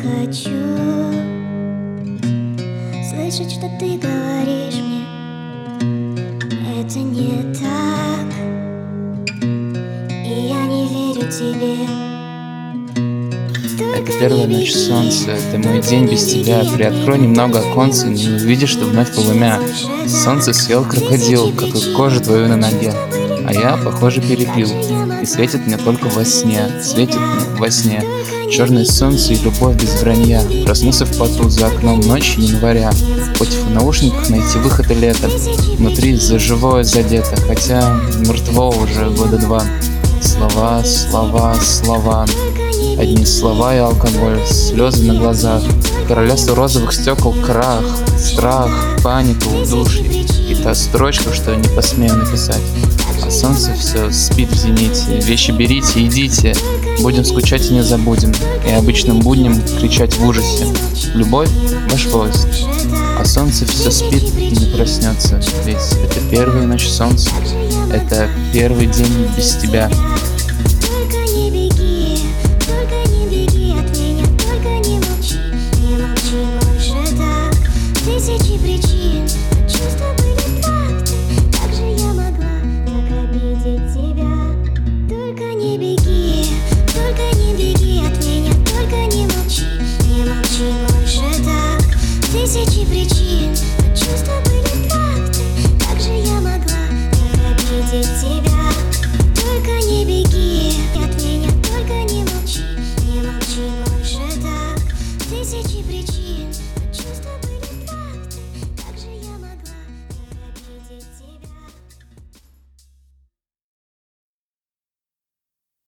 хочу слышать, что ты говоришь мне. Это не так, и я не верю тебе. Это первая ночь солнца, это мой день без тебя. Приоткрой немного оконца, не увидишь, что вновь полымя. Солнце съел крокодил, как и кожу твою на ноге. А я, похоже, перепил, и светит мне только во сне, светит мне во сне. Черное солнце и любовь без вранья. Проснулся в поту за окном ночи января. Хоть в наушниках найти выход и лето, внутри за живое задето, хотя мертво уже года два. Слова, слова, слова. Одни слова и алкоголь, слезы на глазах. Королевство розовых стекол, крах, страх, паника, удушье. И та строчка, что не посмею написать. А солнце все спит в зените. Вещи берите, идите. Будем скучать и не забудем. И обычным будням кричать в ужасе. Любовь — ваш поезд. А солнце все спит и не проснется. Ведь это первая ночь солнца. Это первый день без тебя.